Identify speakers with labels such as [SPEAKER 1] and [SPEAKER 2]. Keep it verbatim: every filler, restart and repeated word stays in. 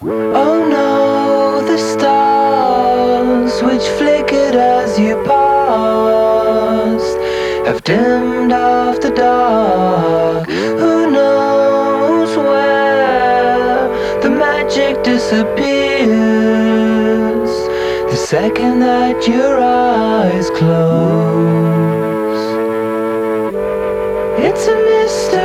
[SPEAKER 1] Oh no, the stars which flickered as you passed have dimmed off the dark. Who knows where the magic disappears the second that your eyes close? It's a mystery.